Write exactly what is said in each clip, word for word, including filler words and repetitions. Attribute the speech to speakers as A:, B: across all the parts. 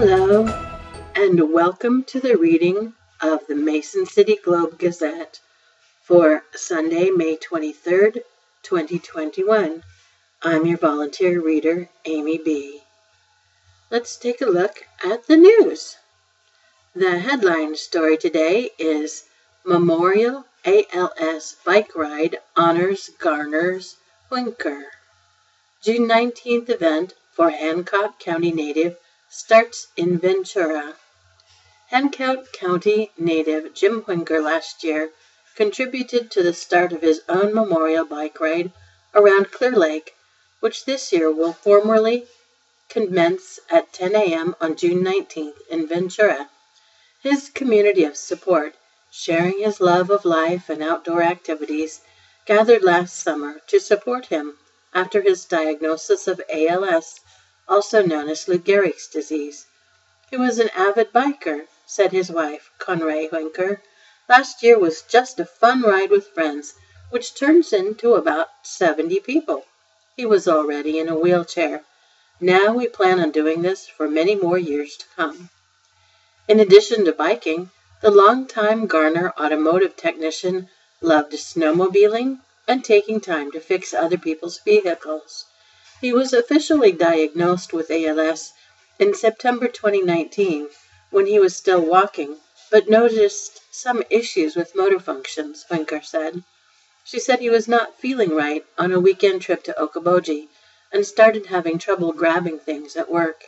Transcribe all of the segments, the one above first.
A: Hello, and welcome to the reading of the Mason City Globe Gazette for Sunday, May twenty-third, twenty twenty-one. I'm your volunteer reader, Amy B. Let's take a look at the news. The headline story today is Memorial A L S Bike Ride Honors Garner's Winker. June nineteenth event for Hancock County native starts in Ventura. Hancock County native Jim Winker last year contributed to the start of his own memorial bike ride around Clear Lake, which this year will formally commence at ten a.m. on June nineteenth in Ventura. His community of support, sharing his love of life and outdoor activities, gathered last summer to support him after his diagnosis of A L S, also known as Lou Gehrig's disease. He was an avid biker, said his wife, Conrae Winker. Last year was just a fun ride with friends, which turns into about seventy people. He was already in a wheelchair. Now we plan on doing this for many more years to come. In addition to biking, the longtime Garner automotive technician loved snowmobiling and taking time to fix other people's vehicles. He was officially diagnosed with A L S in September twenty nineteen when he was still walking, but noticed some issues with motor functions, Winker said. She said he was not feeling right on a weekend trip to Okoboji and started having trouble grabbing things at work.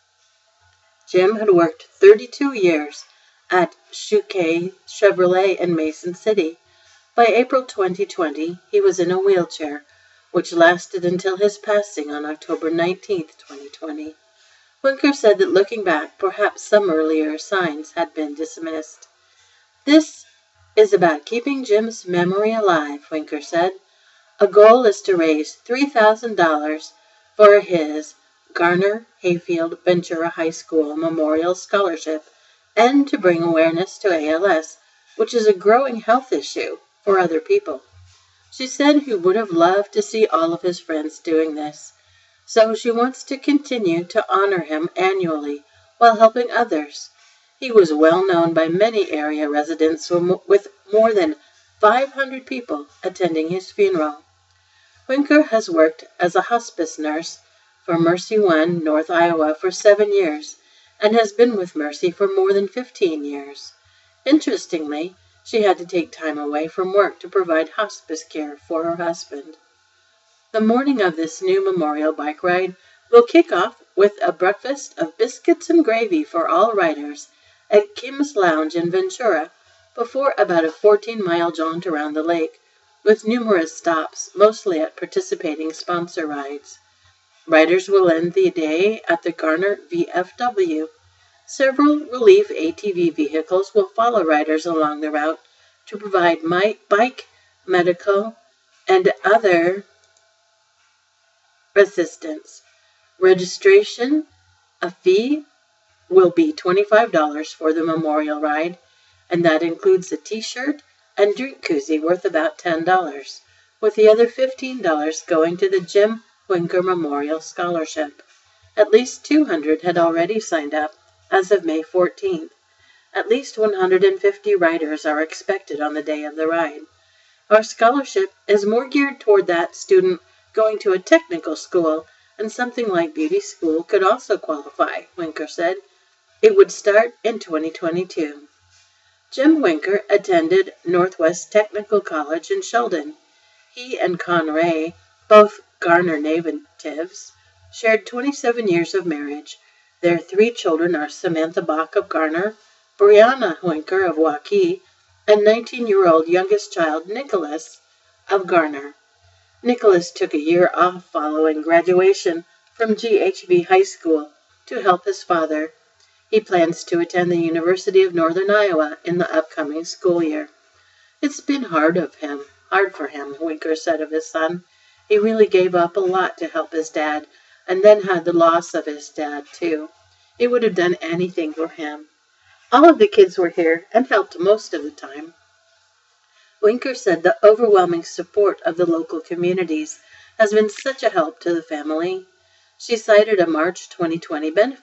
A: Jim had worked thirty-two years at Chouquet Chevrolet in Mason City. By April twenty twenty, he was in a wheelchair, which lasted until his passing on October nineteenth, twenty twenty. Winker said that looking back, perhaps some earlier signs had been dismissed. This is about keeping Jim's memory alive, Winker said. A goal is to raise three thousand dollars for his Garner Hayfield Ventura High School Memorial Scholarship and to bring awareness to A L S, which is a growing health issue for other people. She said he would have loved to see all of his friends doing this, so she wants to continue to honor him annually while helping others. He was well known by many area residents with more than five hundred people attending his funeral. Winker has worked as a hospice nurse for Mercy One, North Iowa, for seven years and has been with Mercy for more than fifteen years. Interestingly, she had to take time away from work to provide hospice care for her husband. The morning of this new memorial bike ride will kick off with a breakfast of biscuits and gravy for all riders at Kim's Lounge in Ventura before about a fourteen-mile jaunt around the lake, with numerous stops, mostly at participating sponsor rides. Riders will end the day at the Garner V F W. Several relief A T V vehicles will follow riders along the route to provide bike, medical, and other assistance. Registration, a fee, will be twenty-five dollars for the memorial ride, and that includes a t-shirt and drink koozie worth about ten dollars, with the other fifteen dollars going to the Jim Winker Memorial Scholarship. At least two hundred had already signed up as of May fourteenth. At least one hundred fifty riders are expected on the day of the ride. Our scholarship is more geared toward that student going to a technical school, and something like beauty school could also qualify, Winker said. It would start in twenty twenty-two. Jim Winker attended Northwest Technical College in Sheldon. He and Conrae, both Garner natives, shared twenty-seven years of marriage. Their three children are Samantha Bach of Garner, Brianna Winker of Waukee, and nineteen-year-old youngest child Nicholas of Garner. Nicholas took a year off following graduation from G H B High School to help his father. He plans to attend the University of Northern Iowa in the upcoming school year. It's been hard of him, hard for him, Winker said of his son. He really gave up a lot to help his dad, and then had the loss of his dad, too. He would have done anything for him. All of the kids were here and helped most of the time. Winker said the overwhelming support of the local communities has been such a help to the family. She cited a March twenty twenty benefit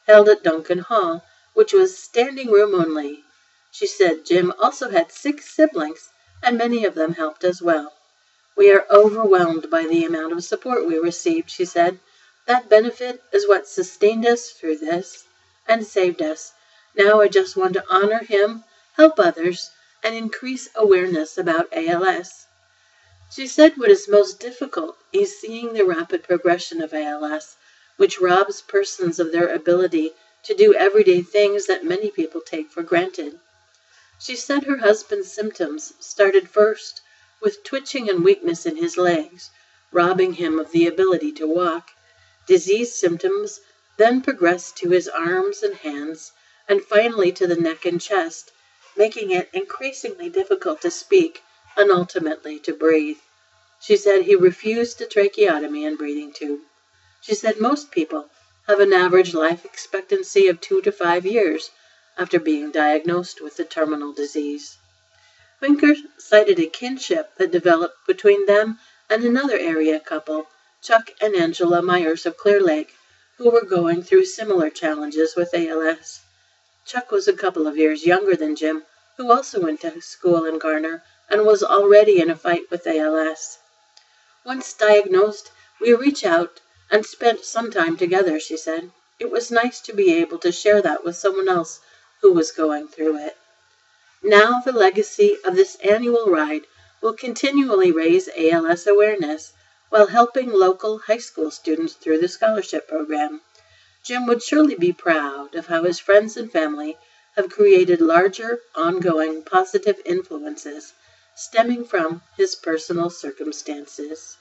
A: held at Duncan Hall, which was standing room only. She said Jim also had six siblings, and many of them helped as well. "We are overwhelmed by the amount of support we received," she said. "That benefit is what sustained us through this and saved us. Now I just want to honor him, help others, and increase awareness about A L S." She said what is most difficult is seeing the rapid progression of A L S, which robs persons of their ability to do everyday things that many people take for granted. She said her husband's symptoms started first with twitching and weakness in his legs, robbing him of the ability to walk. Disease symptoms then progressed to his arms and hands, and finally to the neck and chest, making it increasingly difficult to speak and ultimately to breathe. She said he refused a tracheotomy and breathing tube. She said most people have an average life expectancy of two to five years after being diagnosed with the terminal disease. Winker cited a kinship that developed between them and another area couple, Chuck and Angela Myers of Clear Lake, who were going through similar challenges with A L S. Chuck was a couple of years younger than Jim, who also went to school in Garner and was already in a fight with A L S. "Once diagnosed, we reached out and spent some time together," she said. "It was nice to be able to share that with someone else who was going through it." Now the legacy of this annual ride will continually raise A L S awareness while helping local high school students through the scholarship program. Jim would surely be proud of how his friends and family have created larger, ongoing positive influences stemming from his personal circumstances.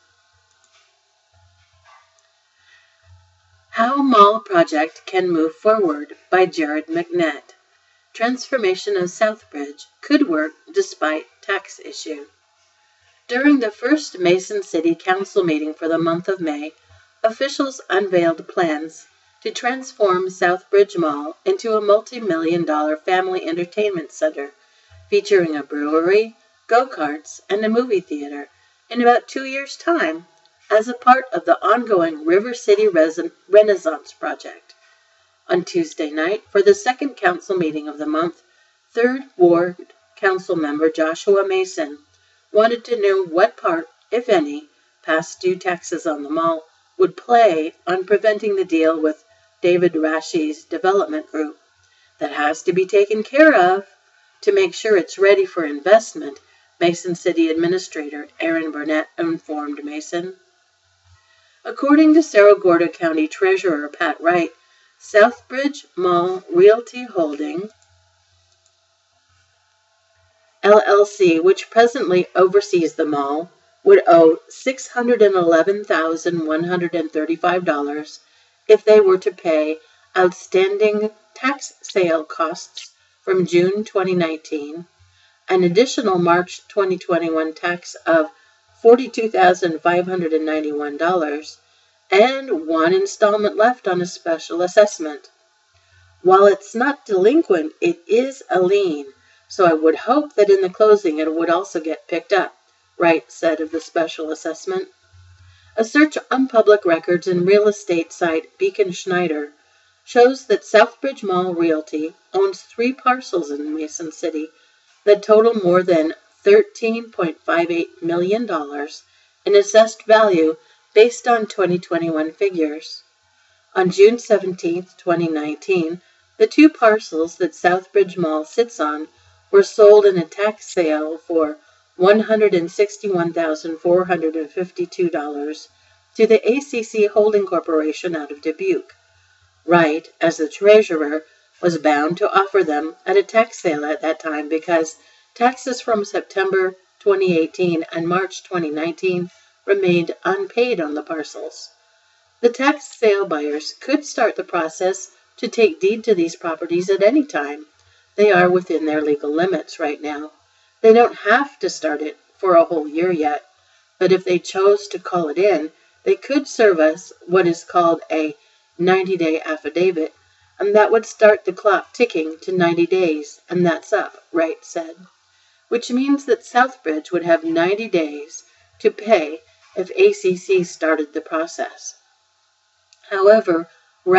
A: How Mall Project Can Move Forward by Jared McNett. Transformation of Southbridge could work despite tax issue. During the first Mason City Council meeting for the month of May, officials unveiled plans to transform Southbridge Mall into a multi-million dollar family entertainment center, featuring a brewery, go-karts, and a movie theater in about two years' time as a part of the ongoing River City Renaissance Project. On Tuesday night, for the second council meeting of the month, third Ward Council member Joshua Mason wanted to know what part, if any, past due taxes on the mall would play on preventing the deal with David Rashi's development group. That has to be taken care of to make sure it's ready for investment, Mason City Administrator Aaron Burnett informed Mason. According to Cerro Gordo County Treasurer Pat Wright, Southbridge Mall Realty Holding L L C, which presently oversees the mall, would owe six hundred eleven thousand one hundred thirty-five dollars if they were to pay outstanding tax sale costs from June twenty nineteen, an additional March twenty twenty-one tax of forty-two thousand five hundred ninety-one dollars, and one installment left on a special assessment. While it's not delinquent, it is a lien, so I would hope that in the closing it would also get picked up, Wright said of the special assessment. A search on public records and real estate site Beacon Schneider shows that Southbridge Mall Realty owns three parcels in Mason City that total more than thirteen point five eight million dollars in assessed value based on twenty twenty-one figures. On June seventeenth, twenty nineteen, the two parcels that Southbridge Mall sits on were sold in a tax sale for one hundred sixty-one thousand four hundred fifty-two dollars to the A C C Holding Corporation out of Dubuque. Wright, as the treasurer, was bound to offer them at a tax sale at that time because taxes from September twenty eighteen and March twenty nineteen remained unpaid on the parcels. The tax sale buyers could start the process to take deed to these properties at any time. They are within their legal limits right now. They don't have to start it for a whole year yet, but if they chose to call it in, they could serve us what is called a ninety-day affidavit, and that would start the clock ticking to ninety days, and that's up, Wright said, which means that Southbridge would have ninety days to pay if A C C started the process. However, Wright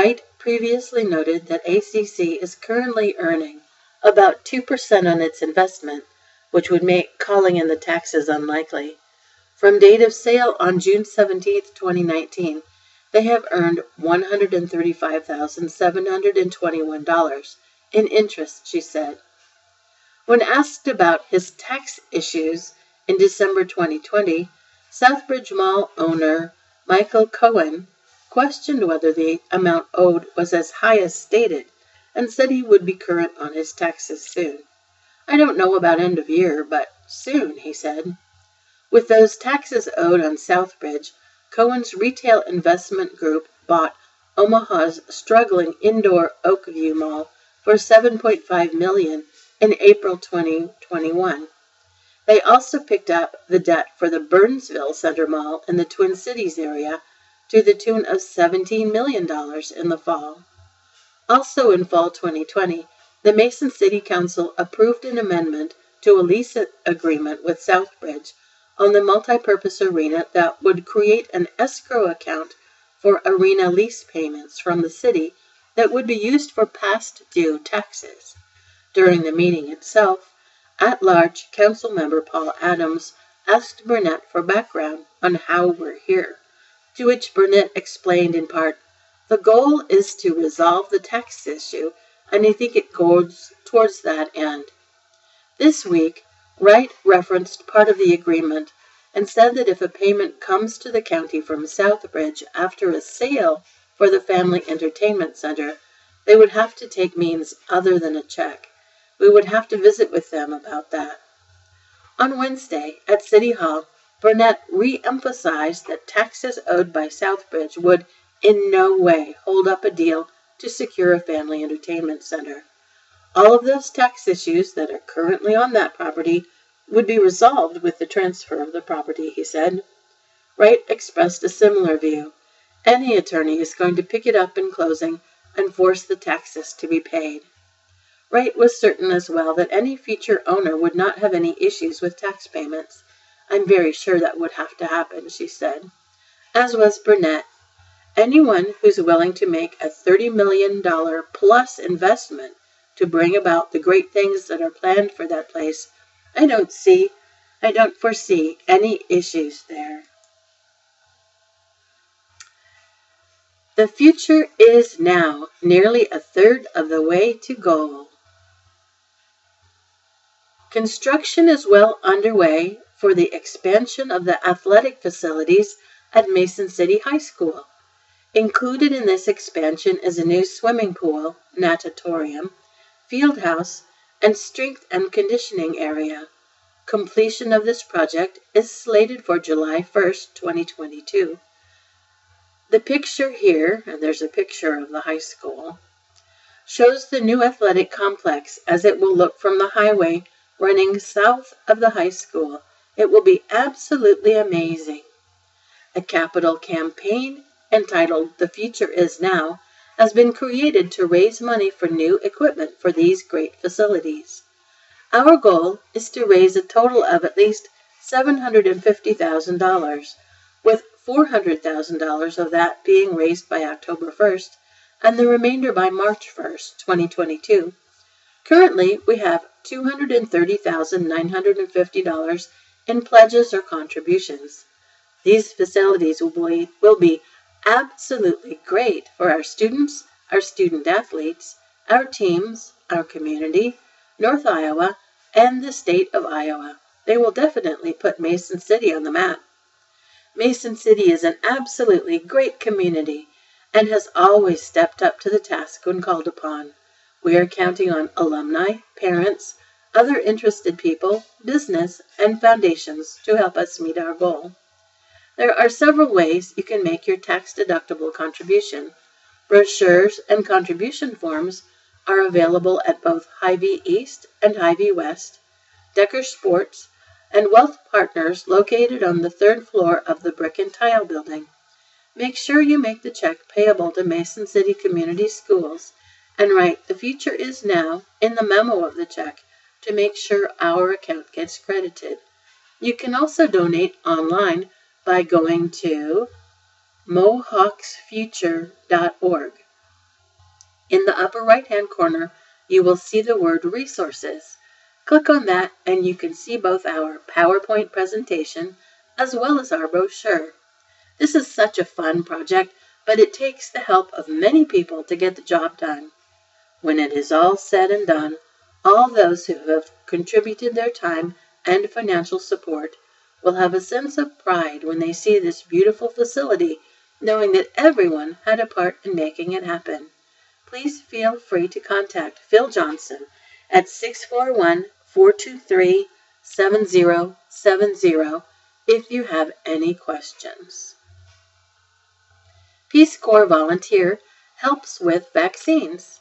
A: previously noted that A C C is currently earning about two percent on its investment, which would make calling in the taxes unlikely. From date of sale on June seventeenth, twenty nineteen, they have earned one hundred thirty-five thousand seven hundred twenty-one dollars in interest, she said. When asked about his tax issues in December twenty twenty, Southbridge Mall owner Michael Cohen questioned whether the amount owed was as high as stated and said he would be current on his taxes soon. I don't know about end of year, but soon, he said. With those taxes owed on Southbridge, Cohen's retail investment group bought Omaha's struggling indoor Oakview Mall for seven point five million dollars in April twenty twenty-one. They also picked up the debt for the Burnsville Center Mall in the Twin Cities area to the tune of seventeen million dollars in the fall. Also in fall twenty twenty, the Mason City Council approved an amendment to a lease agreement with Southbridge on the multipurpose arena that would create an escrow account for arena lease payments from the city that would be used for past due taxes. During the meeting itself, at-large council member Paul Adams asked Burnett for background on how we're here, to which Burnett explained in part, "The goal is to resolve the tax issue, and I think it goes towards that end." This week, Wright referenced part of the agreement and said that if a payment comes to the county from Southbridge after a sale for the Family Entertainment Center, they would have to take means other than a check. We would have to visit with them about that. On Wednesday, at City Hall, Burnett re-emphasized that taxes owed by Southbridge would in no way hold up a deal to secure a family entertainment center. All of those tax issues that are currently on that property would be resolved with the transfer of the property, he said. Wright expressed a similar view. Any attorney is going to pick it up in closing and force the taxes to be paid. Wright was certain as well that any future owner would not have any issues with tax payments. I'm very sure that would have to happen, she said. As was Burnett. Anyone who's willing to make a thirty million dollars plus investment to bring about the great things that are planned for that place, I don't see, I don't foresee any issues there. The future is now nearly a third of the way to goal. Construction is well underway for the expansion of the athletic facilities at Mason City High School. Included in this expansion is a new swimming pool, natatorium, field house, and strength and conditioning area. Completion of this project is slated for July first, twenty twenty-two. The picture here, and there's a picture of the high school, shows the new athletic complex as it will look from the highway running south of the high school. It will be absolutely amazing. A capital campaign entitled "The Future Is Now" has been created to raise money for new equipment for these great facilities. Our goal is to raise a total of at least seven hundred fifty thousand dollars, with four hundred thousand dollars of that being raised by October first and the remainder by March first, twenty twenty-two. Currently, we have two hundred thirty thousand nine hundred fifty dollars in pledges or contributions. These facilities will be, will be absolutely great for our students, our student athletes, our teams, our community, North Iowa, and the state of Iowa. They will definitely put Mason City on the map. Mason City is an absolutely great community and has always stepped up to the task when called upon. We are counting on alumni, parents, other interested people, business, and foundations to help us meet our goal. There are several ways you can make your tax-deductible contribution. Brochures and contribution forms are available at both Hy-Vee East and Hy-Vee West, Decker Sports, and Wealth Partners located on the third floor of the Brick and Tile Building. Make sure you make the check payable to Mason City Community Schools and write "The Future Is Now" in the memo of the check to make sure our account gets credited. You can also donate online by going to mohawks future dot org. In the upper right-hand corner, you will see the word Resources. Click on that and you can see both our PowerPoint presentation as well as our brochure. This is such a fun project, but it takes the help of many people to get the job done. When it is all said and done, all those who have contributed their time and financial support will have a sense of pride when they see this beautiful facility, knowing that everyone had a part in making it happen. Please feel free to contact Phil Johnson at six four one, four two three, seven zero seven zero if you have any questions. Peace Corps volunteer helps with vaccines.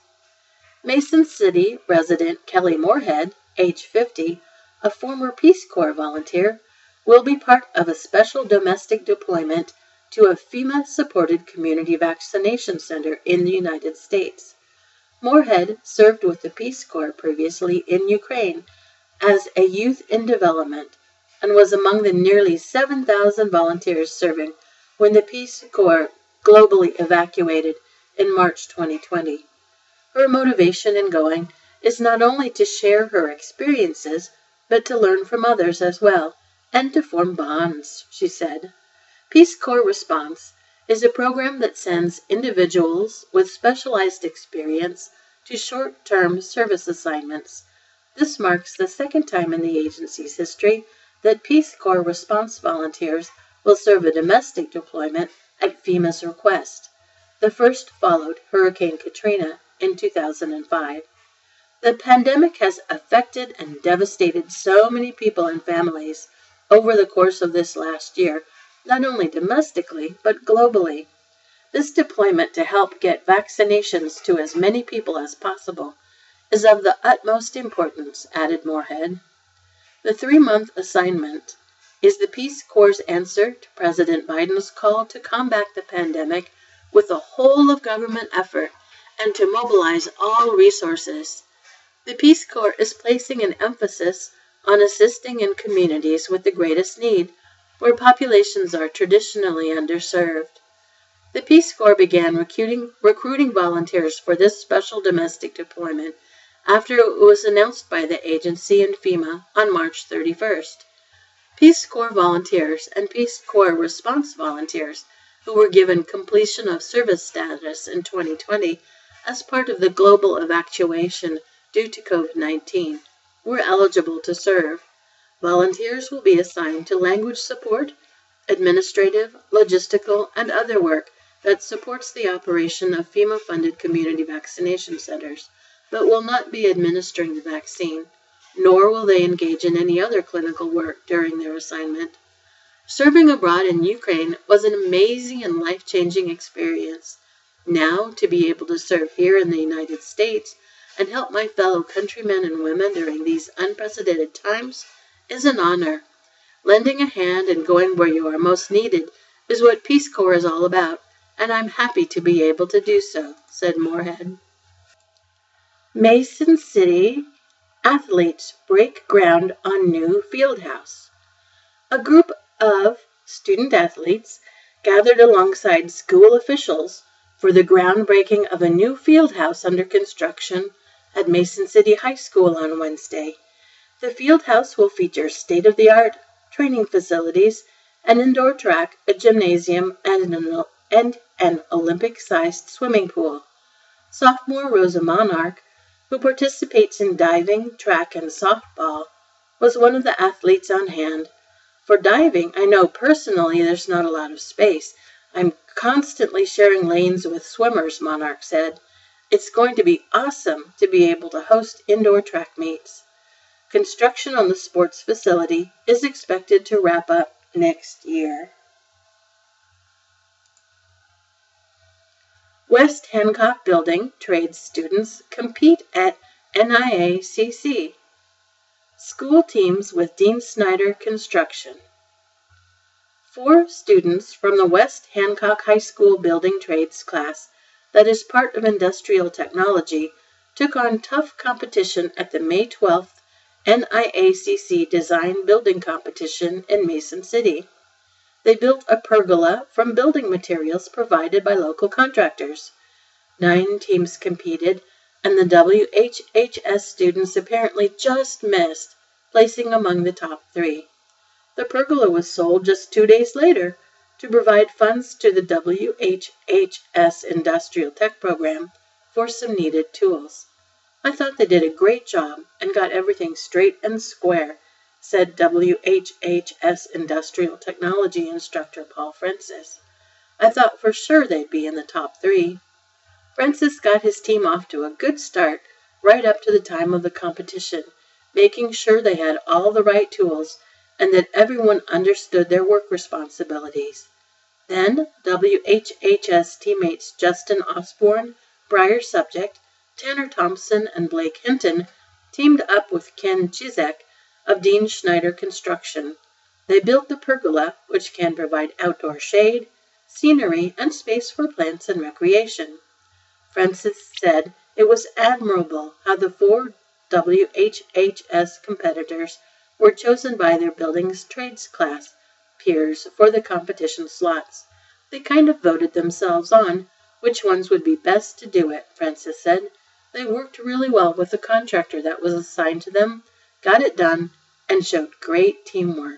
A: Mason City resident Kelly Moorhead, age fifty, a former Peace Corps volunteer, will be part of a special domestic deployment to a FEMA-supported community vaccination center in the United States. Moorhead served with the Peace Corps previously in Ukraine as a youth in development and was among the nearly seven thousand volunteers serving when the Peace Corps globally evacuated in March twenty twenty. Her motivation in going is not only to share her experiences, but to learn from others as well, and to form bonds, she said. Peace Corps Response is a program that sends individuals with specialized experience to short-term service assignments. This marks the second time in the agency's history that Peace Corps Response volunteers will serve a domestic deployment at FEMA's request. The first followed Hurricane Katrina in two thousand five. The pandemic has affected and devastated so many people and families over the course of this last year, not only domestically, but globally. This deployment to help get vaccinations to as many people as possible is of the utmost importance, added Moorhead. The three-month assignment is the Peace Corps' answer to President Biden's call to combat the pandemic with a whole-of-government effort and to mobilize all resources. The Peace Corps is placing an emphasis on assisting in communities with the greatest need, where populations are traditionally underserved. The Peace Corps began recruiting, recruiting volunteers for this special domestic deployment after it was announced by the agency and FEMA on March thirty-first. Peace Corps volunteers and Peace Corps Response volunteers who were given completion of service status in twenty twenty as part of the global evacuation due to COVID nineteen were eligible to serve. Volunteers will be assigned to language support, administrative, logistical, and other work that supports the operation of FEMA-funded community vaccination centers, but will not be administering the vaccine, nor will they engage in any other clinical work during their assignment. Serving abroad in Ukraine was an amazing and life-changing experience. Now, to be able to serve here in the United States and help my fellow countrymen and women during these unprecedented times is an honor. Lending a hand and going where you are most needed is what Peace Corps is all about, and I'm happy to be able to do so, said Moorhead. Mason City athletes break ground on new field house. A group of student athletes gathered alongside school officials for the groundbreaking of a new field house under construction at Mason City High School on Wednesday. The field house will feature state-of-the-art training facilities, an indoor track, a gymnasium, and an, and an Olympic-sized swimming pool. Sophomore Rosa Monarch, who participates in diving, track, and softball, was one of the athletes on hand. For diving, I know personally there's not a lot of space. I'm constantly sharing lanes with swimmers, Monarch said. It's going to be awesome to be able to host indoor track meets. Construction on the sports facility is expected to wrap up next year. West Hancock Building trades students compete at N I A C C. School teams with Dean Snyder Construction. Four students from the West Hancock High School Building Trades class that is part of industrial technology took on tough competition at the May twelfth N I A C C Design Building Competition in Mason City. They built a pergola from building materials provided by local contractors. Nine teams competed, and the W H H S students apparently just missed placing among the top three. The pergola was sold just two days later to provide funds to the W H H S Industrial Tech Program for some needed tools. I thought they did a great job and got everything straight and square, said W H H S Industrial Technology instructor Paul Francis. I thought for sure they'd be in the top three. Francis got his team off to a good start right up to the time of the competition, making sure they had all the right tools and that everyone understood their work responsibilities. Then W H H S teammates Justin Osborne, Briar Subject, Tanner Thompson, and Blake Hinton teamed up with Ken Chizek of Dean Schneider Construction. They built the pergola, which can provide outdoor shade, scenery, and space for plants and recreation. Francis said it was admirable how the four W H H S competitors were chosen by their building's trades class peers for the competition slots. They kind of voted themselves on which ones would be best to do it, Francis said. They worked really well with the contractor that was assigned to them, got it done, and showed great teamwork.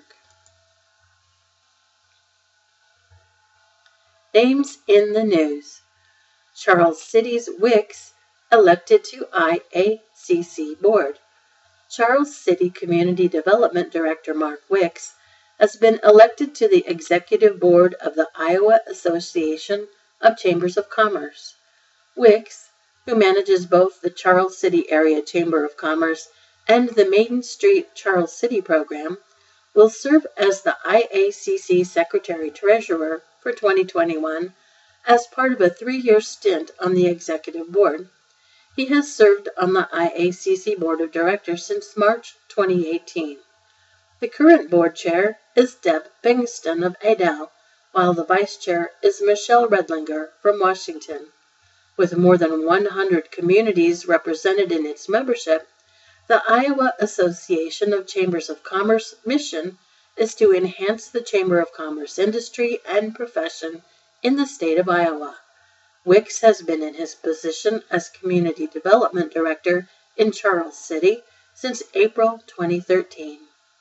A: Names in the news. Charles City's Wicks elected to I A C C board. Charles City Community Development Director Mark Wicks has been elected to the executive board of the Iowa Association of Chambers of Commerce. Wicks, who manages both the Charles City Area Chamber of Commerce and the Maiden Street Charles City program, will serve as the I A C C Secretary-Treasurer for twenty twenty-one as part of a three-year stint on the executive board. He has served on the I A C C Board of Directors since March twenty eighteen. The current board chair is Deb Bingston of Adel, while the vice chair is Michelle Redlinger from Washington. With more than one hundred communities represented in its membership, the Iowa Association of Chambers of Commerce mission is to enhance the Chamber of Commerce industry and profession in the state of Iowa. Wicks has been in his position as Community Development Director in Charles City since April twenty thirteen.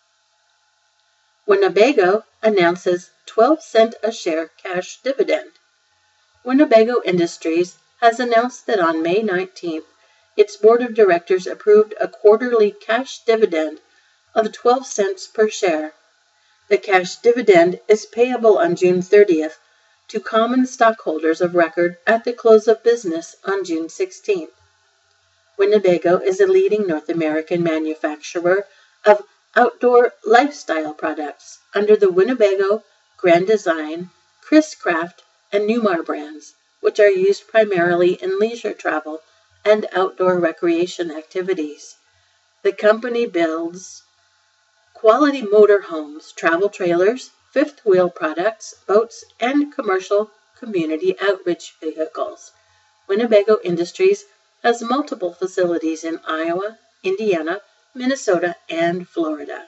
A: Winnebago announces twelve cent a share cash dividend. Winnebago Industries has announced that on May nineteenth, its board of directors approved a quarterly cash dividend of twelve cents per share. The cash dividend is payable on June thirtieth to common stockholders of record at the close of business on June sixteenth. Winnebago is a leading North American manufacturer of outdoor lifestyle products under the Winnebago, Grand Design, Chris Craft, and Newmar brands, which are used primarily in leisure travel and outdoor recreation activities. The company builds quality motorhomes, travel trailers, fifth wheel products, boats, and commercial community outreach vehicles. Winnebago Industries has multiple facilities in Iowa, Indiana, Minnesota, and Florida.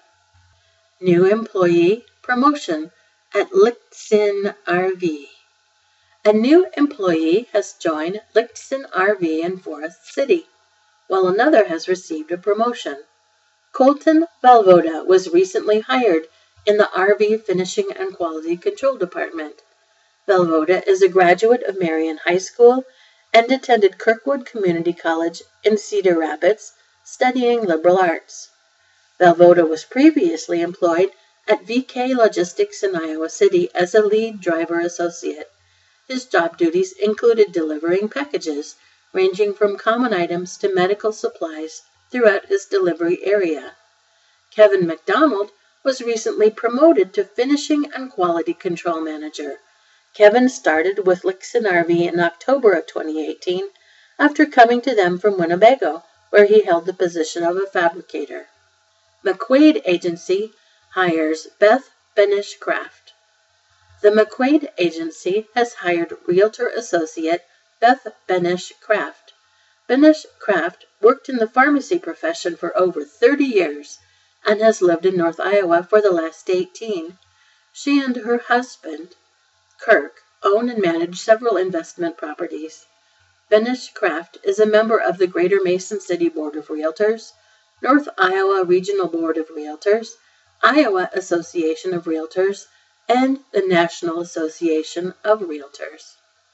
A: New employee promotion at Lichtsinn R V. A new employee has joined Lichtsinn R V in Forest City, while another has received a promotion. Colton Valvoda was recently hired in the R V Finishing and Quality Control Department. Valvoda is a graduate of Marion High School and attended Kirkwood Community College in Cedar Rapids, studying liberal arts. Valvoda was previously employed at V K Logistics in Iowa City as a lead driver associate. His job duties included delivering packages, ranging from common items to medical supplies, throughout his delivery area. Kevin McDonald was recently promoted to Finishing and Quality Control Manager. Kevin started with Lichtsinn R V in October of twenty eighteen after coming to them from Winnebago, where he held the position of a fabricator. McQuaid Agency hires Beth Benish Craft. The McQuaid Agency has hired realtor associate Beth Benish Craft. Benish Craft worked in the pharmacy profession for over thirty years and has lived in North Iowa for the last eighteen. She and her husband, Kirk, own and manage several investment properties. Venice Kraft is a member of the Greater Mason City Board of Realtors, North Iowa Regional Board of Realtors, Iowa Association of Realtors, and the National Association of Realtors.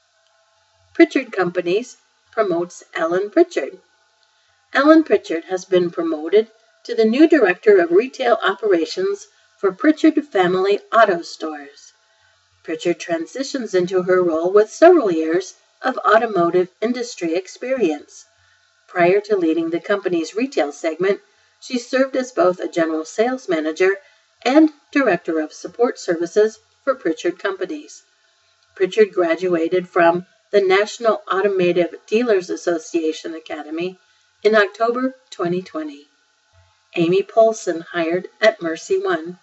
A: Pritchard Companies promotes Ellen Pritchard. Ellen Pritchard has been promoted to the new Director of Retail Operations for Pritchard Family Auto Stores. Pritchard transitions into her role with several years of automotive industry experience. Prior to leading the company's retail segment, she served as both a general sales manager and director of support services for Pritchard Companies. Pritchard graduated from the National Automotive Dealers Association Academy in October twenty twenty. Amy Polson hired at Mercy One.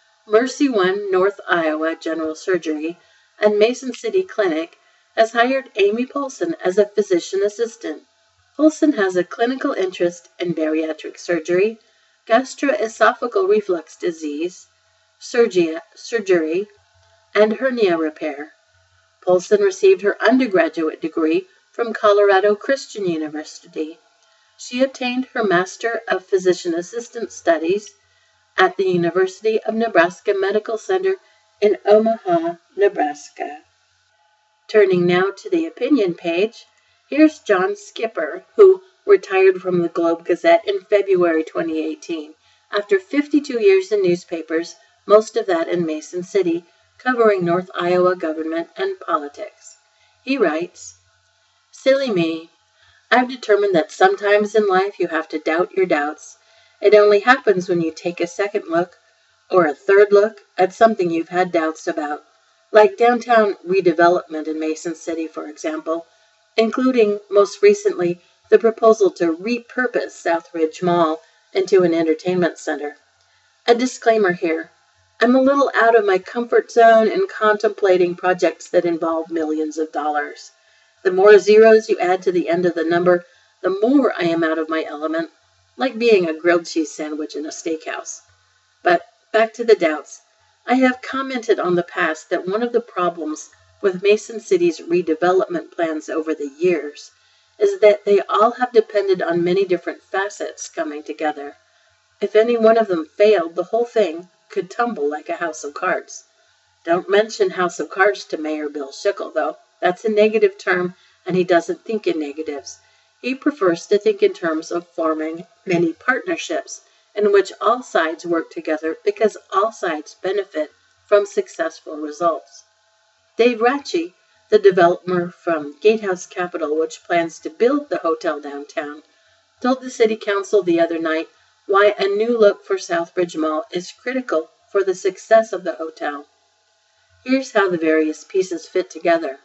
A: Mercy One North Iowa General Surgery and Mason City Clinic has hired Amy Polson as a physician assistant. Polson has a clinical interest in bariatric surgery, gastroesophageal reflux disease, surgery, surgery, and hernia repair. Polson received her undergraduate degree from Colorado Christian University. She obtained her Master of Physician Assistant Studies at the University of Nebraska Medical Center in Omaha, Nebraska. Turning now to the opinion page, here's John Skipper, who retired from the Globe Gazette in February twenty eighteen, after fifty-two years in newspapers, most of that in Mason City, covering North Iowa government and politics. He writes, "Silly me. I've determined that sometimes in life you have to doubt your doubts. It only happens when you take a second look, or a third look, at something you've had doubts about, like downtown redevelopment in Mason City, for example, including, most recently, the proposal to repurpose Southridge Mall into an entertainment center. A disclaimer here. I'm a little out of my comfort zone in contemplating projects that involve millions of dollars. The more zeros you add to the end of the number, the more I am out of my element, like being a grilled cheese sandwich in a steakhouse. But back to the doubts. I have commented on the past that one of the problems with Mason City's redevelopment plans over the years is that they all have depended on many different facets coming together. If any one of them failed, the whole thing could tumble like a house of cards. Don't mention house of cards to Mayor Bill Schickel, though. That's a negative term, and he doesn't think in negatives. He prefers to think in terms of forming many partnerships in which all sides work together because all sides benefit from successful results. Dave Ratchey, the developer from Gatehouse Capital, which plans to build the hotel downtown, told the City Council the other night why a new look for Southridge Mall is critical for the success of the hotel. Here's how the various pieces fit together.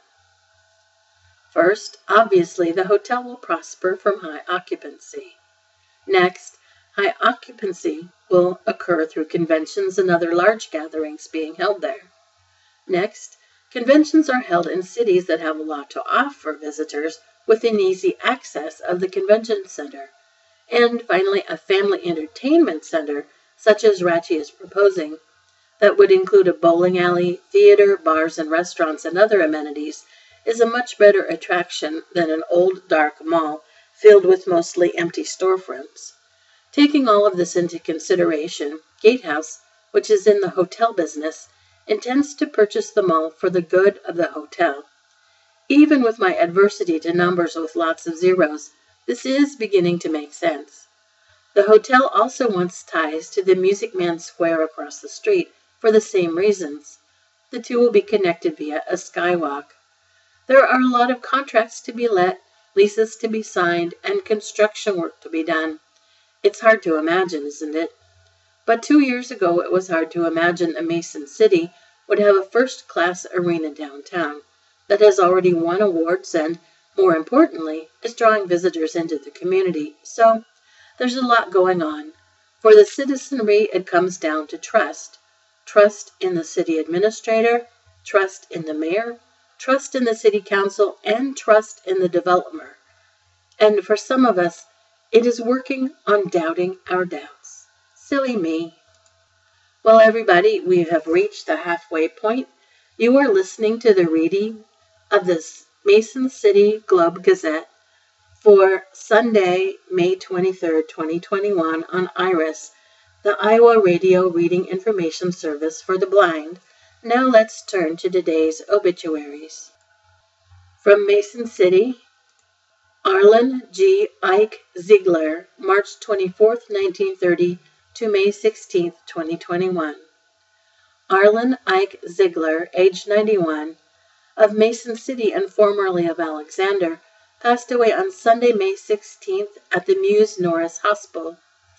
A: First, obviously, the hotel will prosper from high occupancy. Next, high occupancy will occur through conventions and other large gatherings being held there. Next, conventions are held in cities that have a lot to offer visitors within easy access of the convention center. And finally, a family entertainment center, such as Ratchey is proposing, that would include a bowling alley, theater, bars and restaurants, and other amenities, is a much better attraction than an old, dark mall filled with mostly empty storefronts. Taking all of this into consideration, Gatehouse, which is in the hotel business, intends to purchase the mall for the good of the hotel. Even with my adversity to numbers with lots of zeros, this is beginning to make sense. The hotel also wants ties to the Music Man Square across the street for the same reasons. The two will be connected via a skywalk. There are a lot of contracts to be let, leases to be signed, and construction work to be done. It's hard to imagine, isn't it? But two years ago it was hard to imagine a Mason City would have a first-class arena downtown that has already won awards and, more importantly, is drawing visitors into the community. So, there's a lot going on. For the citizenry, it comes down to trust. Trust in the city administrator, trust in the mayor, trust in the city council, and trust in the developer. And for some of us, it is working on doubting our doubts. Silly me. Well, everybody, we have reached the halfway point. You are listening to the reading of this Mason City Globe Gazette for Sunday, May twenty-third, twenty twenty-one on IRIS, the Iowa Radio Reading Information Service for the Blind. Now let's turn to today's obituaries. From Mason City, Arlen G. Ike Ziegler, March twenty-fourth, nineteen thirty to May sixteenth, twenty twenty-one. Arlen Ike Ziegler, age ninety-one, of Mason City and formerly of Alexander, passed away on Sunday, May sixteenth at the Muse Norris Hospice,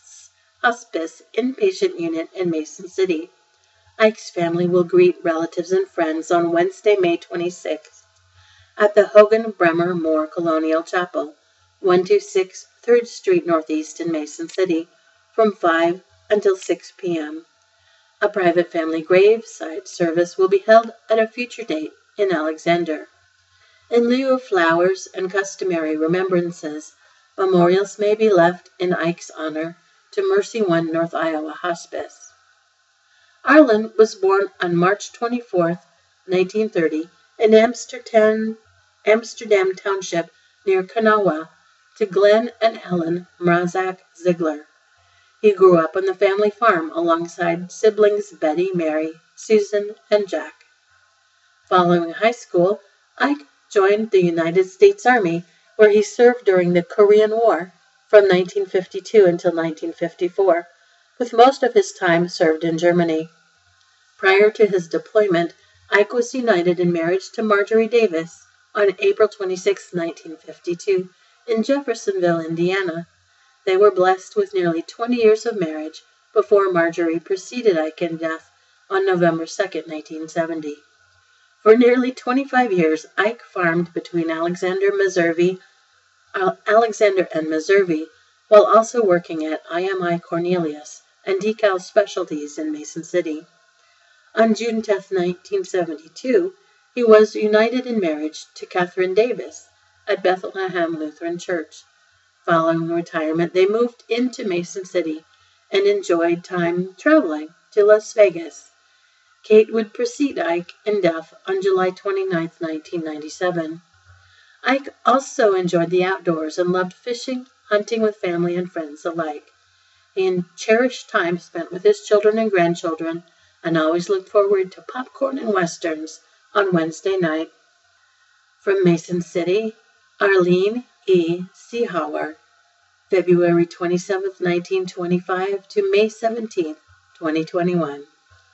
A: Hospice Inpatient Unit in Mason City. Ike's family will greet relatives and friends on Wednesday, May twenty-sixth at the Hogan Bremer Moore Colonial Chapel, one twenty-six third Street Northeast in Mason City, from five until six p m A private family graveside service will be held at a future date in Alexander. In lieu of flowers and customary remembrances, memorials may be left in Ike's honor to Mercy One North Iowa Hospice. Arlen was born on March twenty-fourth, nineteen thirty, in Amsterdam, Amsterdam Township near Kanawha, to Glenn and Helen Mrazak Ziegler. He grew up on the family farm alongside siblings Betty, Mary, Susan, and Jack. Following high school, Ike joined the United States Army, where he served during the Korean War from nineteen fifty-two until nineteen fifty-four, with most of his time served in Germany. Prior to his deployment, Ike was united in marriage to Marjorie Davis on April twenty-sixth, nineteen fifty-two, in Jeffersonville, Indiana. They were blessed with nearly twenty years of marriage before Marjorie preceded Ike in death on November second, nineteen seventy. For nearly twenty-five years, Ike farmed between Alexander, Missouri, Alexander and Missouri, while also working at I M I Cornelius and Decal Specialties in Mason City. On June tenth, nineteen seventy-two, he was united in marriage to Catherine Davis at Bethlehem Lutheran Church. Following retirement, they moved into Mason City and enjoyed time traveling to Las Vegas. Kate would precede Ike in death on July twenty-ninth, nineteen ninety-seven. Ike also enjoyed the outdoors and loved fishing, hunting with family and friends alike. He cherished time spent with his children and grandchildren and always looked forward to popcorn and westerns on Wednesday night. From Mason City, Arlene E. Seehauer, February twenty-seventh, nineteen twenty-five to May seventeenth, twenty twenty-one.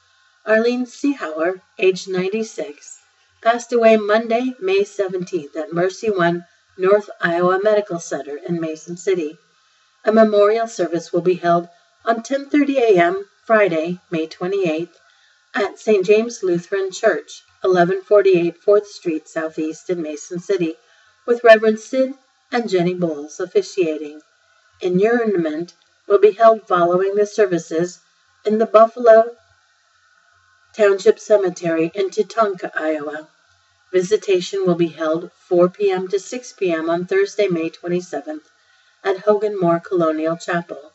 A: Arlene Seehauer, age ninety-six, passed away Monday, May seventeenth at Mercy One North Iowa Medical Center in Mason City. A memorial service will be held on ten thirty a m Friday, May twenty-eighth, at Saint James Lutheran Church, eleven forty-eight fourth Street Southeast in Mason City, with Reverend Sid and Jenny Bowles officiating. Inurnment will be held following the services in the Buffalo Township Cemetery in Tatanka, Iowa. Visitation will be held four p m to six p m on Thursday, May twenty-seventh, at Hogan Moore Colonial Chapel.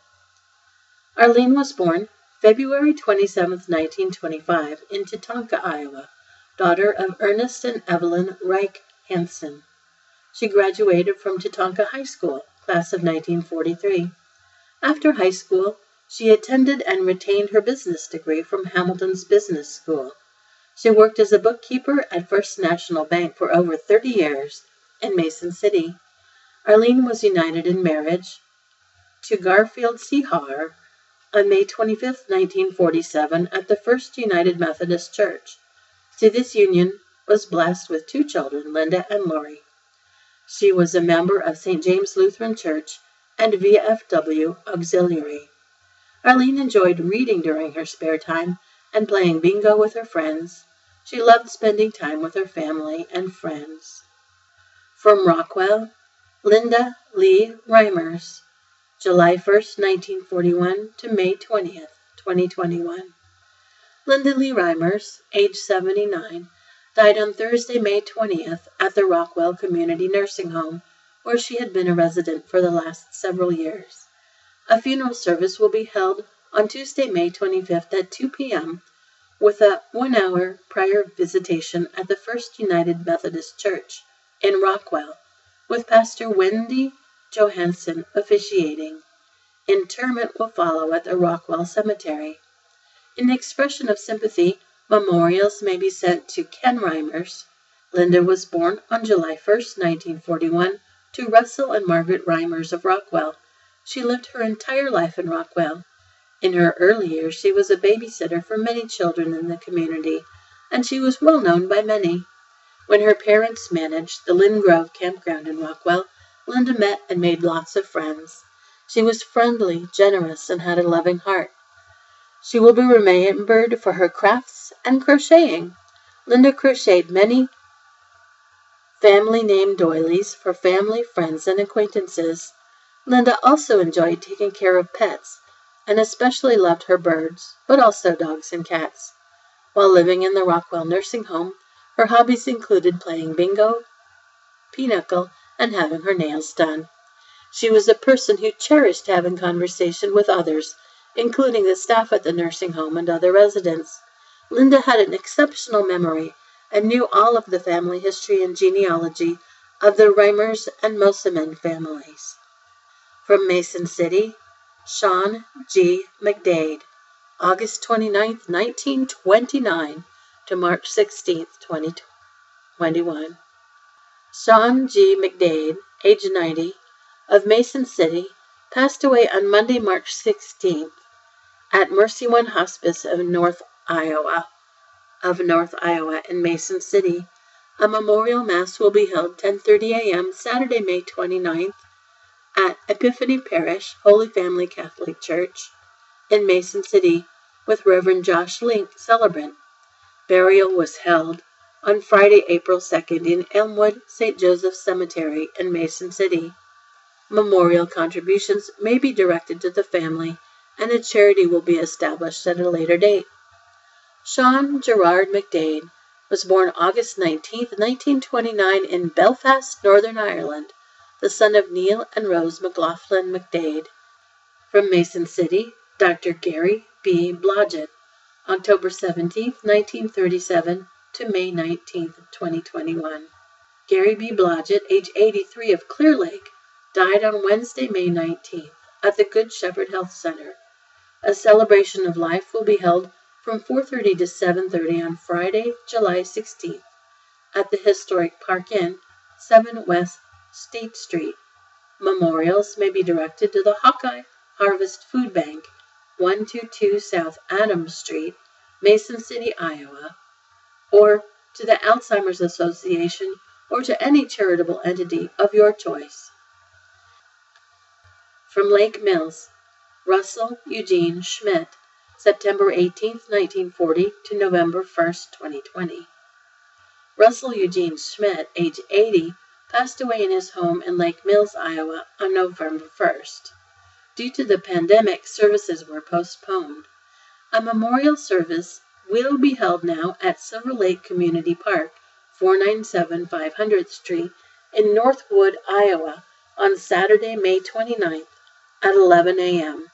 A: Arlene was born February twenty-seventh, nineteen twenty-five, in Tatanka, Iowa, daughter of Ernest and Evelyn Reich Hansen. She graduated from Tatanka High School, class of nineteen forty-three. After high school, she attended and retained her business degree from Hamilton's Business School. She worked as a bookkeeper at First National Bank for over thirty years in Mason City. Arlene was united in marriage to Garfield Seehauer on May twenty-fifth, nineteen forty-seven, at the First United Methodist Church. To this union was blessed with two children, Linda and Lori. She was a member of Saint James Lutheran Church and V F W Auxiliary. Arlene enjoyed reading during her spare time and playing bingo with her friends. She loved spending time with her family and friends. From Rockwell, Linda Lee Reimers, July first, nineteen forty-one to May twentieth, twenty twenty-one. Linda Lee Reimers, age seventy-nine, died on Thursday, May twentieth, at the Rockwell Community Nursing Home, where she had been a resident for the last several years. A funeral service will be held on Tuesday, May twenty-fifth at two p m, with a one-hour prior visitation at the First United Methodist Church, in Rockwell, with Pastor Wendy Johansson officiating. Interment will follow at the Rockwell Cemetery. In expression of sympathy, memorials may be sent to Ken Reimers. Linda was born on July first, nineteen forty-one, to Russell and Margaret Reimers of Rockwell. She lived her entire life in Rockwell. In her early years, she was a babysitter for many children in the community, and she was well known by many. When her parents managed the Lynn Grove campground in Rockwell, Linda met and made lots of friends. She was friendly, generous, and had a loving heart. She will be remembered for her crafts and crocheting. Linda crocheted many family name doilies for family, friends, and acquaintances. Linda also enjoyed taking care of pets, and especially loved her birds, but also dogs and cats. While living in the Rockwell nursing home, her hobbies included playing bingo, pinochle, and having her nails done. She was a person who cherished having conversation with others, including the staff at the nursing home and other residents. Linda had an exceptional memory and knew all of the family history and genealogy of the Reimers and Mosaman families. From Mason City, Sean G. McDade, August twenty-ninth, nineteen twenty-nine to March sixteenth, twenty twenty-one. Sean G. McDade, age ninety, of Mason City, passed away on Monday, March sixteenth, at Mercy One Hospice of North Iowa, of North Iowa in Mason City. A memorial mass will be held ten thirty a.m. Saturday, May twenty-ninth, at Epiphany Parish, Holy Family Catholic Church in Mason City, with Reverend Josh Link, celebrant. Burial was held on Friday, April second, in Elmwood, Saint Joseph Cemetery in Mason City. Memorial contributions may be directed to the family, and a charity will be established at a later date. Sean Gerard McDade was born August nineteenth, nineteen twenty-nine in Belfast, Northern Ireland, the son of Neil and Rose McLaughlin McDade. From Mason City, Doctor Gary B. Blodgett, October seventeenth, nineteen thirty-seven to May nineteenth, twenty twenty-one. Gary B. Blodgett, age eighty-three, of Clear Lake, died on Wednesday, May nineteenth, at the Good Shepherd Health Center. A celebration of life will be held from four thirty to seven thirty on Friday, July sixteenth, at the historic Park Inn, seven West State Street. Memorials may be directed to the Hawkeye Harvest Food Bank, one twenty-two South Adams Street, Mason City, Iowa, or to the Alzheimer's Association, or to any charitable entity of your choice. From Lake Mills, Russell Eugene Schmidt, September eighteenth, nineteen forty to November first, twenty twenty. Russell Eugene Schmidt, age eighty, passed away in his home in Lake Mills, Iowa on November first. Due to the pandemic, services were postponed. A memorial service will be held now at Silver Lake Community Park, four ninety-seven five hundredth Street in Northwood, Iowa, on Saturday, May twenty-ninth at eleven a.m.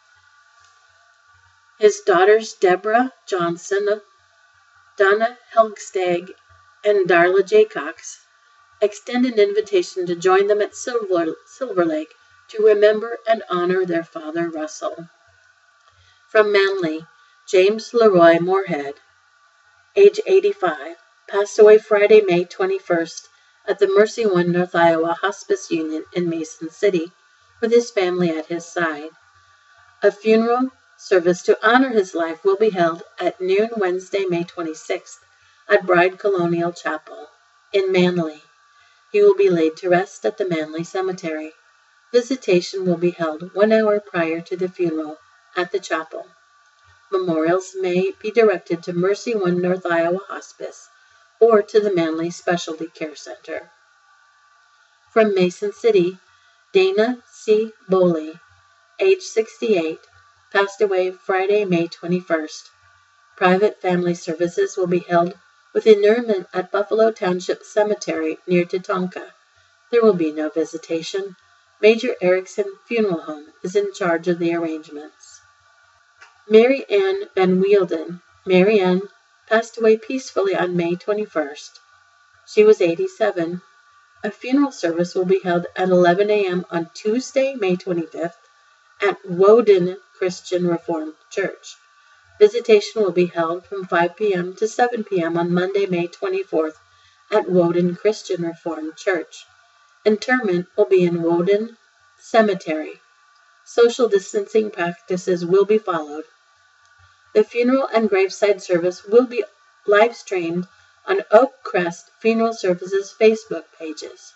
A: His daughters Deborah Johnson, Donna Helgstag, and Darla Jaycox extend an invitation to join them at Silver, Silver Lake to remember and honor their father, Russell. From Manly, James Leroy Moorhead, age eighty-five, passed away Friday, May twenty-first, at the Mercy One North Iowa Hospice Union in Mason City, with his family at his side. A funeral service to honor his life will be held at noon Wednesday, May twenty-sixth, at Bride Colonial Chapel in Manly. He will be laid to rest at the Manly Cemetery. Visitation will be held one hour prior to the funeral at the chapel. Memorials may be directed to Mercy One North Iowa Hospice or to the Manly Specialty Care Center. From Mason City, Dana C. Boley, age sixty-eight, passed away Friday, May twenty-first. Private family services will be held with interment at Buffalo Township Cemetery near Tatonka. There will be no visitation. Major Erickson Funeral Home is in charge of the arrangements. Mary Ann Van Wielden. Mary Ann passed away peacefully on May twenty-first. She was eighty-seven. A funeral service will be held at eleven a m on Tuesday, May twenty-fifth, at Woden Christian Reformed Church. Visitation will be held from five p m to seven p m on Monday, May twenty-fourth, at Woden Christian Reformed Church. Interment will be in Woden Cemetery. Social distancing practices will be followed. The funeral and graveside service will be live streamed on Oak Crest Funeral Services Facebook pages.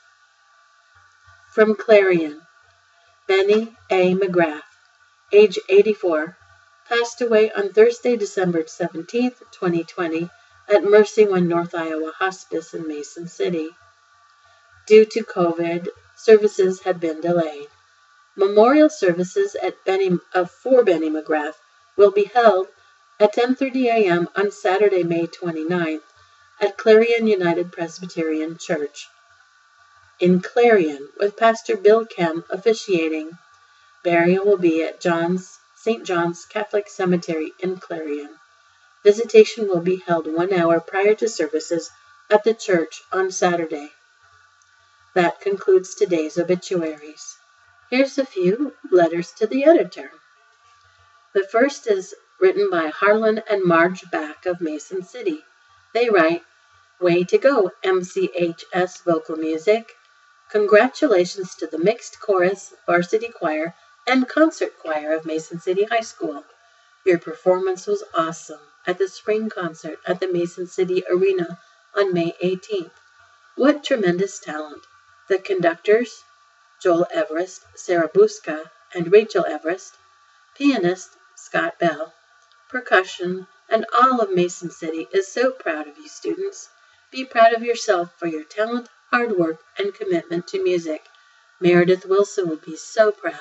A: From Clarion, Benny A. McGrath, age eighty-four, passed away on Thursday, December seventeenth, twenty twenty, at Mercy One North Iowa Hospice in Mason City. Due to COVID, services had been delayed. Memorial services at Benny, uh, for Benny McGrath will be held at ten thirty a m on Saturday, May twenty-ninth, at Clarion United Presbyterian Church in Clarion, with Pastor Bill Kem officiating. Burial will be at John's, Saint John's Catholic Cemetery in Clarion. Visitation will be held one hour prior to services at the church on Saturday. That concludes today's obituaries. Here's a few letters to the editor. The first is written by Harlan and Marge Back of Mason City. They write, "Way to go, M C H S Vocal Music. Congratulations to the mixed chorus, varsity choir, and concert choir of Mason City High School. Your performance was awesome at the spring concert at the Mason City Arena on May eighteenth. What tremendous talent. The conductors, Joel Everest, Sarah Buska, and Rachel Everest, pianist, Scott Bell, percussion, and all of Mason City is so proud of you students. Be proud of yourself for your talent, hard work, and commitment to music. Meredith Wilson would be so proud."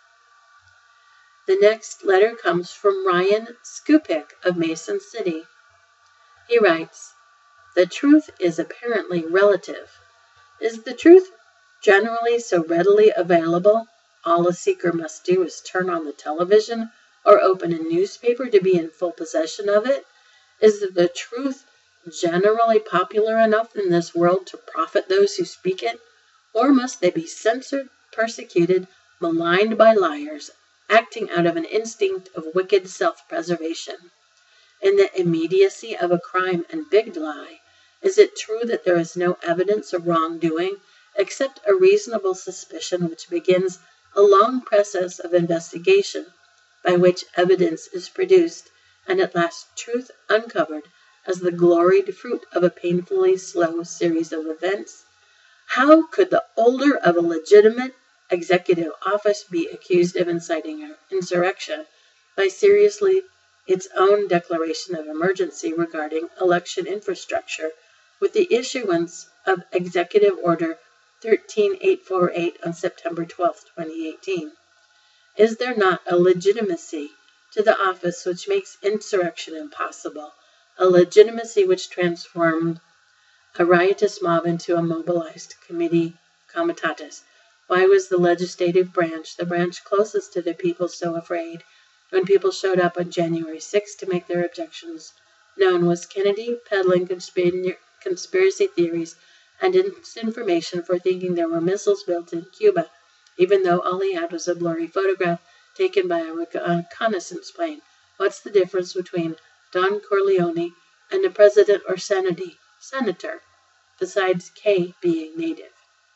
A: The next letter comes from Ryan Skupik of Mason City. He writes, "The truth is apparently relative. Is the truth generally so readily available, all a seeker must do is turn on the television or open a newspaper to be in full possession of it? Is the truth generally popular enough in this world to profit those who speak it? Or must they be censored, persecuted, maligned by liars, acting out of an instinct of wicked self-preservation? In the immediacy of a crime and big lie, is it true that there is no evidence of wrongdoing except a reasonable suspicion which begins a long process of investigation by which evidence is produced and at last truth uncovered as the gloried fruit of a painfully slow series of events? How could the holder of a legitimate executive office be accused of inciting insurrection by seriously its own declaration of emergency regarding election infrastructure with the issuance of Executive Order thirteen thousand eight hundred forty-eight on September twelfth, twenty eighteen? Is there not a legitimacy to the office which makes insurrection impossible, a legitimacy which transformed a riotous mob into a mobilized committee comitatus? Why was the legislative branch, the branch closest to the people, so afraid when people showed up on January sixth to make their objections known? Was Kennedy peddling conspiracy theories and disinformation for thinking there were missiles built in Cuba, even though all he had was a blurry photograph taken by a reconnaissance plane? What's the difference between Don Corleone and a president or senator, besides K being native?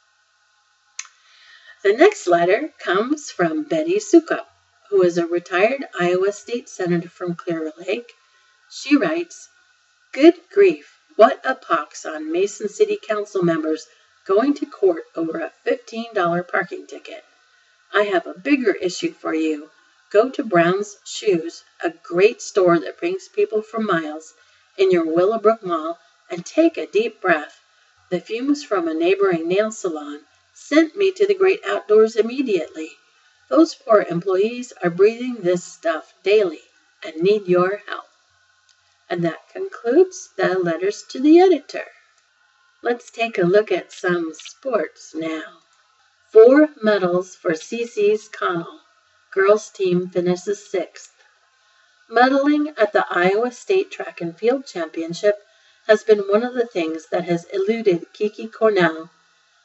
A: The next letter comes from Betty Succo, who is a retired Iowa State Senator from Clear Lake. She writes, "Good grief, what a pox on Mason City Council members going to court over a fifteen dollar parking ticket. I have a bigger issue for you. Go to Brown's Shoes, a great store that brings people for miles, in your Willowbrook Mall, and take a deep breath. The fumes from a neighboring nail salon sent me to the great outdoors immediately. Those poor employees are breathing this stuff daily and need your help." And that concludes the letters to the editor. Let's take a look at some sports now. Four medals for C C's Connell. Girls team finishes sixth. Medaling at the Iowa State Track and Field Championship has been one of the things that has eluded Kiki Cornell,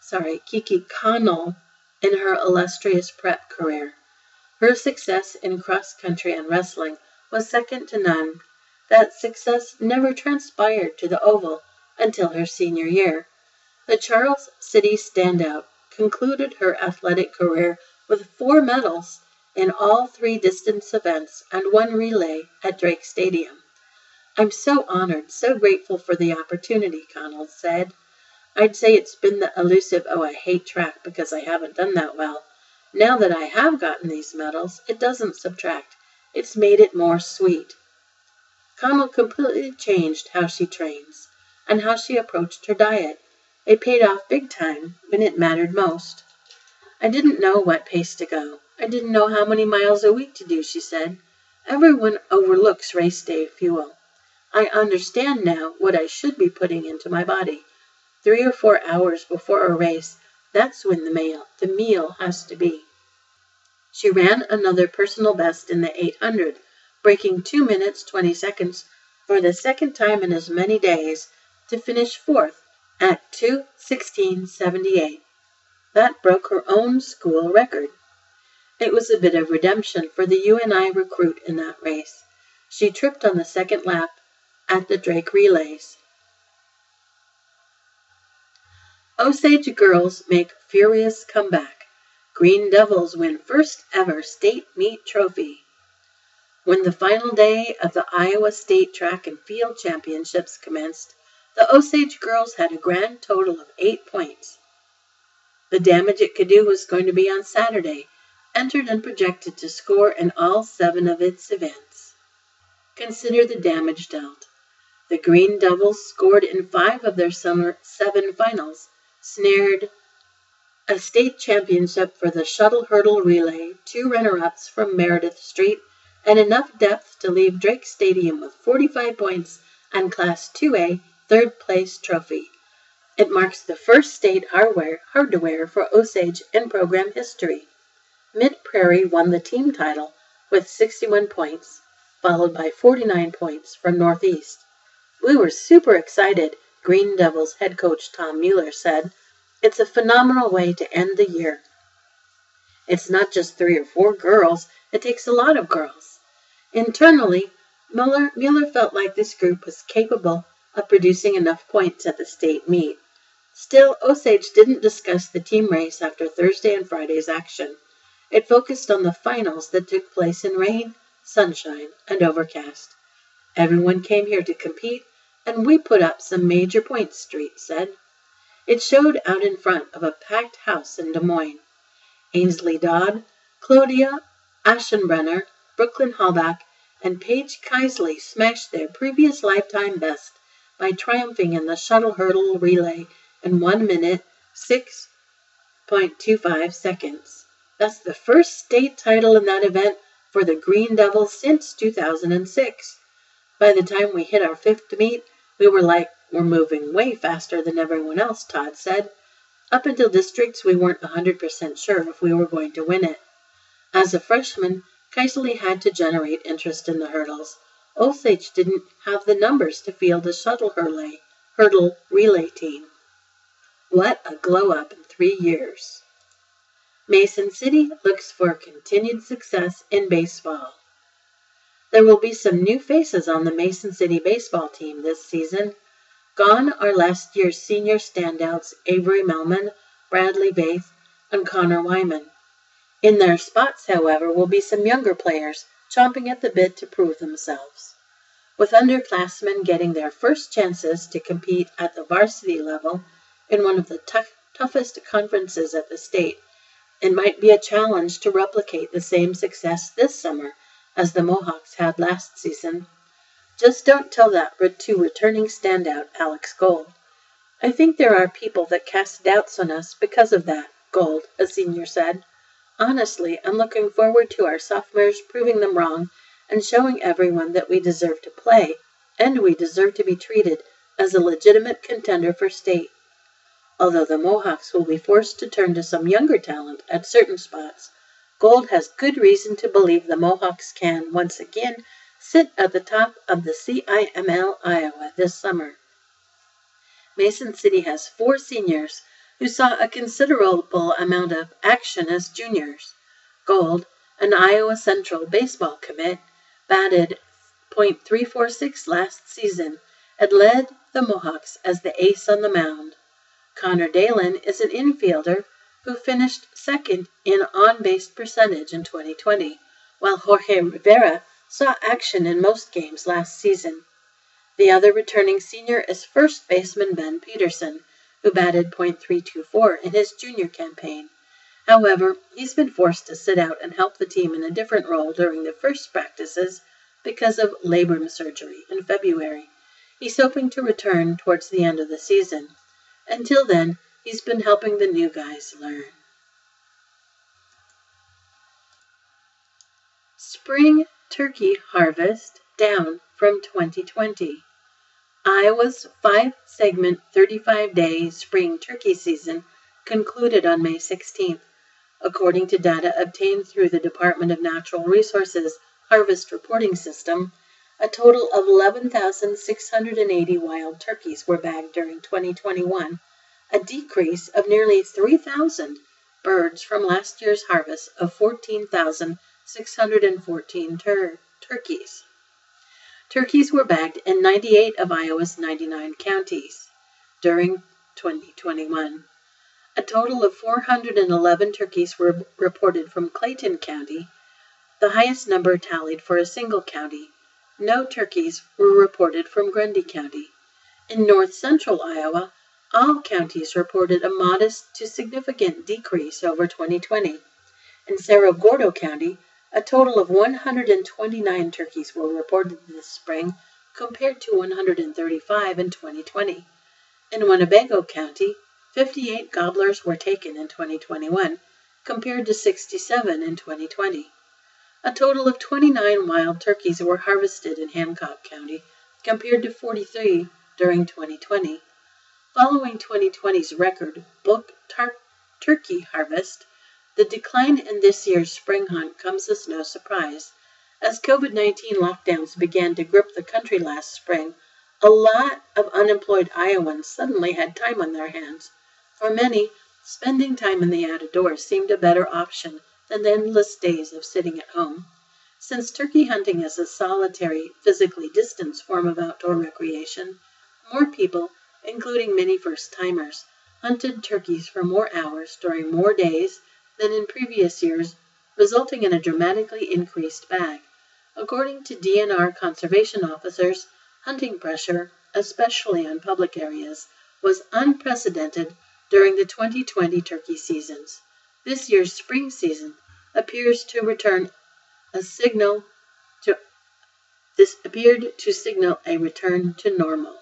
A: sorry, Kiki Connell in her illustrious prep career. Her success in cross-country and wrestling was second to none. That success never transpired to the oval until her senior year. The Charles City standout concluded her athletic career with four medals in all three distance events and one relay at Drake Stadium. "I'm so honored, so grateful for the opportunity," Connell said. "I'd say it's been the elusive, oh, I hate track because I haven't done that well. Now that I have gotten these medals, it doesn't subtract. It's made it more sweet." Connell completely changed how she trains and how she approached her diet. It paid off big time when it mattered most. "I didn't know what pace to go. I didn't know how many miles a week to do," she said. "Everyone overlooks race day fuel. I understand now what I should be putting into my body. Three or four hours before a race, that's when the meal, the meal has to be." She ran another personal best in the eight hundred, breaking two minutes, twenty seconds for the second time in as many days to finish fourth at two sixteen seventy-eight. That broke her own school record. It was a bit of redemption for the U N I recruit in that race. She tripped on the second lap at the Drake Relays. Osage girls make furious comeback. Green Devils win first ever state meet trophy. When the final day of the Iowa State Track and Field Championships commenced, the Osage girls had a grand total of eight points. The damage it could do was going to be on Saturday, entered and projected to score in all seven of its events. Consider the damage dealt. The Green Devils scored in five of their summer seven finals, snared a state championship for the shuttle hurdle relay, two runner-ups from Meredith Street, and enough depth to leave Drake Stadium with forty-five points and Class two A third-place trophy. It marks the first state hardware, hardware for Osage in program history. Mid-Prairie won the team title with sixty-one points, followed by forty-nine points from Northeast. "We were super excited," Green Devils head coach Tom Mueller said. "It's a phenomenal way to end the year. It's not just three or four girls, it takes a lot of girls." Internally, Mueller, Mueller felt like this group was capable of producing enough points at the state meet. Still, Osage didn't discuss the team race after Thursday and Friday's action. It focused on the finals that took place in rain, sunshine, and overcast. "Everyone came here to compete, and we put up some major points," Street said. It showed out in front of a packed house in Des Moines. Ainsley Dodd, Claudia Aschenbrenner, Brooklyn Halbach, and Paige Keisley smashed their previous lifetime best by triumphing in the shuttle hurdle relay in one minute, six point two five seconds. That's the first state title in that event for the Green Devils since two thousand six. By the time we hit our fifth meet, we were like, we're moving way faster than everyone else, Todd said. Up until districts, we weren't one hundred percent sure if we were going to win it. As a freshman, Keisley had to generate interest in the hurdles. Osage didn't have the numbers to field a shuttle hurley, hurdle relay team. What a glow-up in three years. Mason City looks for continued success in baseball. There will be some new faces on the Mason City baseball team this season. Gone are last year's senior standouts Avery Melman, Bradley Vaith, and Connor Wyman. In their spots, however, will be some younger players chomping at the bit to prove themselves. With underclassmen getting their first chances to compete at the varsity level in one of the tough, toughest conferences at the state, it might be a challenge to replicate the same success this summer as the Mohawks had last season. Just don't tell that to returning standout Alex Gold. "I think there are people that cast doubts on us because of that," Gold, a senior, said. "Honestly, I'm looking forward to our sophomores proving them wrong and showing everyone that we deserve to play and we deserve to be treated as a legitimate contender for state." Although the Mohawks will be forced to turn to some younger talent at certain spots, Gold has good reason to believe the Mohawks can, once again, sit at the top of the C I M L Iowa this summer. Mason City has four seniors who saw a considerable amount of action as juniors. Gold, an Iowa Central baseball commit, batted point three four six last season and led the Mohawks as the ace on the mound. Connor Dalen is an infielder who finished second in on-base percentage in twenty twenty, while Jorge Rivera saw action in most games last season. The other returning senior is first baseman Ben Peterson, who batted point three two four in his junior campaign. However, he's been forced to sit out and help the team in a different role during the first practices because of labrum surgery in February. He's hoping to return towards the end of the season. Until then, he's been helping the new guys learn. Spring turkey harvest down from twenty twenty. Iowa's five-segment, thirty-five-day spring turkey season concluded on May sixteenth. According to data obtained through the Department of Natural Resources Harvest Reporting System, a total of eleven thousand six hundred eighty wild turkeys were bagged during twenty twenty-one, a decrease of nearly three thousand birds from last year's harvest of fourteen thousand six hundred fourteen tur- turkeys. Turkeys were bagged in ninety-eight of Iowa's ninety-nine counties during twenty twenty-one. A total of four hundred eleven turkeys were reported from Clayton County, the highest number tallied for a single county. No turkeys were reported from Grundy County. In north central Iowa, all counties reported a modest to significant decrease over twenty twenty. In Cerro Gordo County, a total of one hundred twenty-nine turkeys were reported this spring, compared to one hundred thirty-five in twenty twenty. In Winnebago County, fifty-eight gobblers were taken in twenty twenty-one, compared to sixty-seven in twenty twenty. A total of twenty-nine wild turkeys were harvested in Hancock County, compared to forty-three during twenty twenty. Following twenty twenty's record book tar- turkey harvest, the decline in this year's spring hunt comes as no surprise. As COVID nineteen lockdowns began to grip the country last spring, a lot of unemployed Iowans suddenly had time on their hands. For many, spending time in the outdoors seemed a better option than the endless days of sitting at home. Since turkey hunting is a solitary, physically distanced form of outdoor recreation, more people, including many first-timers, hunted turkeys for more hours during more days than in previous years, resulting in a dramatically increased bag. According to D N R conservation officers, hunting pressure, especially on public areas, was unprecedented during the twenty twenty turkey seasons. This year's spring season appears to return a signal to this appeared to signal a return to normal.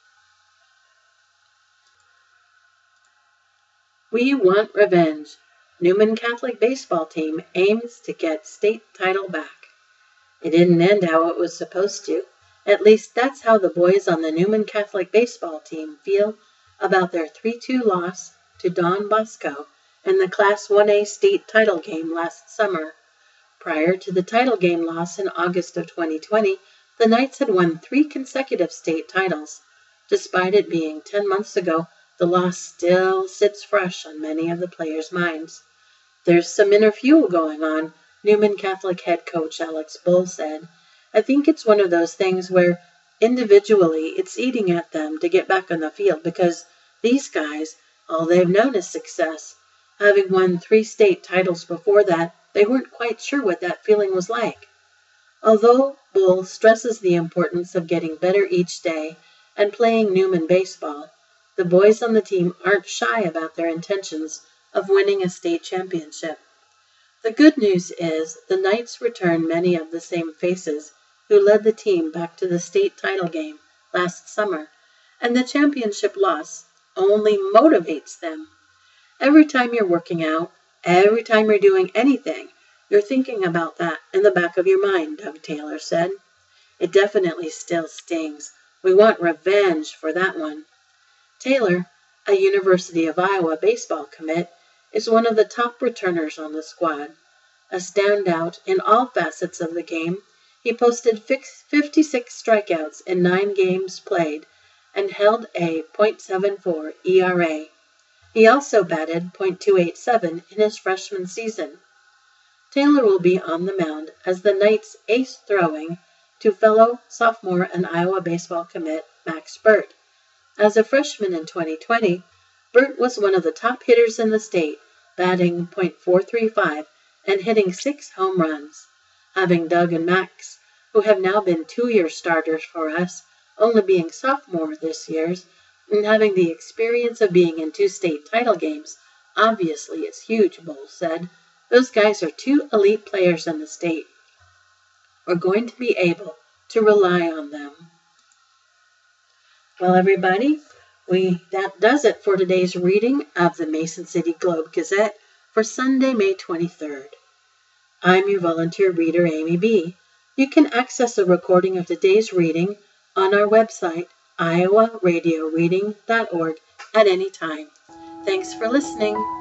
A: We want revenge. Newman Catholic baseball team aims to get state title back. It didn't end how it was supposed to. At least that's how the boys on the Newman Catholic baseball team feel about their three two loss to Don Bosco in the Class one A state title game last summer. Prior to the title game loss in August of twenty twenty, the Knights had won three consecutive state titles. Despite it being ten months ago, the loss still sits fresh on many of the players' minds. There's some inner fuel going on, Newman Catholic head coach Alex Bull said. I think it's one of those things where individually it's eating at them to get back on the field because these guys, all they've known is success. Having won three state titles before that, they weren't quite sure what that feeling was like. Although Bull stresses the importance of getting better each day and playing Newman baseball, the boys on the team aren't shy about their intentions of winning a state championship. The good news is the Knights return many of the same faces who led the team back to the state title game last summer, and the championship loss only motivates them. Every time you're working out, every time you're doing anything, you're thinking about that in the back of your mind, Doug Taylor said. It definitely still stings. We want revenge for that one. Taylor, a University of Iowa baseball commit, is one of the top returners on the squad. A standout in all facets of the game, he posted fifty-six strikeouts in nine games played and held a point seven four E R A. He also batted point two eight seven in his freshman season. Taylor will be on the mound as the Knights ace throwing to fellow sophomore and Iowa baseball commit Max Burt. As a freshman in twenty twenty, Burt was one of the top hitters in the state, batting point four three five and hitting six home runs. Having Doug and Max, who have now been two-year starters for us, only being sophomore this year, and having the experience of being in two state title games, obviously it's huge, Bowles said. Those guys are two elite players in the state. We're going to be able to rely on them. Well, everybody, we that does it for today's reading of the Mason City Globe Gazette for Sunday, May twenty-third. I'm your volunteer reader, Amy B. You can access a recording of today's reading on our website, iowa radio reading dot org, at any time. Thanks for listening.